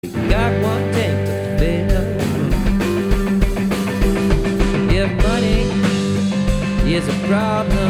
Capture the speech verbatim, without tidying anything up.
Got one thing to fill. If money is a problem,